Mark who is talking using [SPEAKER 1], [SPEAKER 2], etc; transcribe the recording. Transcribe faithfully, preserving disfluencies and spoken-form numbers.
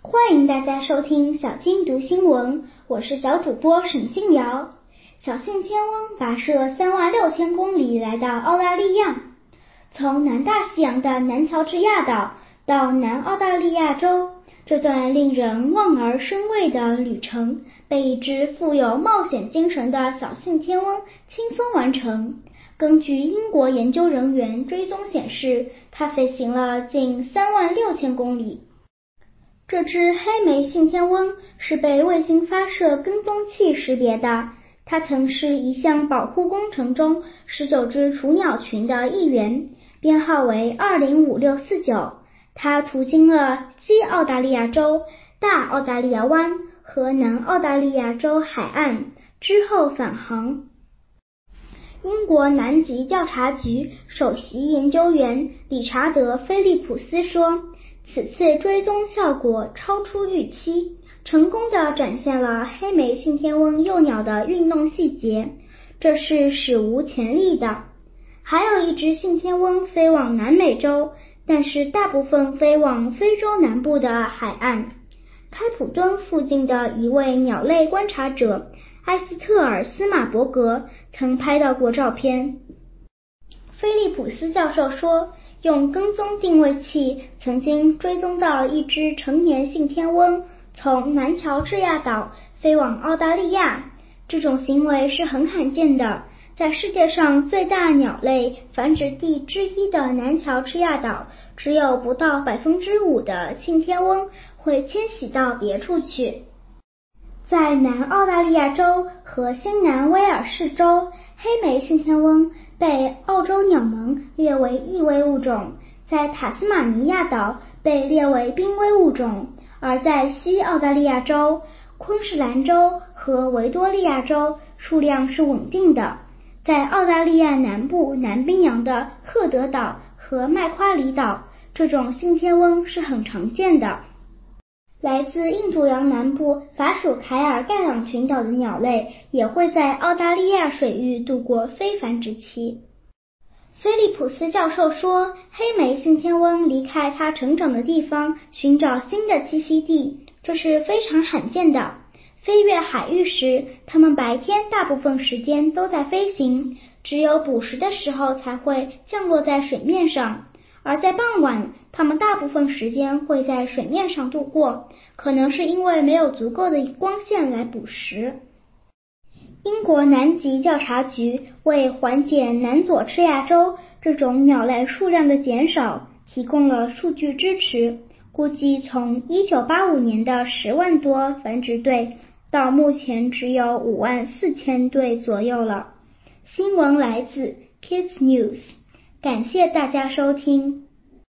[SPEAKER 1] 欢迎大家收听小金读新闻，我是小主播沈静瑶。小信天翁跋涉三万六千公里来到澳大利亚，从南大西洋的南乔治亚岛到南澳大利亚州，这段令人望而生畏的旅程被一只富有冒险精神的小信天翁轻松完成。根据英国研究人员追踪显示，它飞行了近三万六千公里。这只黑莓信天翁是被卫星发射跟踪器识别的，它曾是一项保护工程中十九只雏鸟群的一员，编号为二零五六四九。它途经了西澳大利亚州、大澳大利亚湾和南澳大利亚州海岸，之后返航。英国南极调查局首席研究员理查德·菲利普斯说，此次追踪效果超出预期，成功地展现了黑莓信天翁幼鸟的运动细节，这是史无前例的。还有一只信天翁飞往南美洲，但是大部分飞往非洲南部的海岸。开普敦附近的一位鸟类观察者埃斯特尔斯马伯格曾拍到过照片。菲利普斯教授说，用跟踪定位器曾经追踪到一只成年信天翁从南乔治亚岛飞往澳大利亚，这种行为是很罕见的。在世界上最大鸟类繁殖地之一的南乔治亚岛，只有不到百分之五的信天翁会迁徙到别处去。在南澳大利亚州和新南威尔士州，黑莓信天翁被澳洲鸟盟列为易危物种，在塔斯马尼亚岛被列为濒危物种，而在西澳大利亚州、昆士兰州和维多利亚州数量是稳定的。在澳大利亚南部南冰洋的赫德岛和麦夸里岛，这种信天翁是很常见的。来自印度洋南部法属凯尔盖朗群岛的鸟类也会在澳大利亚水域度过非繁殖期。菲利普斯教授说，黑莓信天翁离开它成长的地方，寻找新的栖息地，这是非常罕见的。飞越海域时，它们白天大部分时间都在飞行，只有捕食的时候才会降落在水面上。而在傍晚，它们大部分时间会在水面上度过，可能是因为没有足够的光线来捕食。英国南极调查局为缓解南佐治亚州这种鸟类数量的减少提供了数据支持，估计从一九八五年的十万多繁殖对，到目前只有五万四千对左右了。新闻来自 Kids News， 感谢大家收听。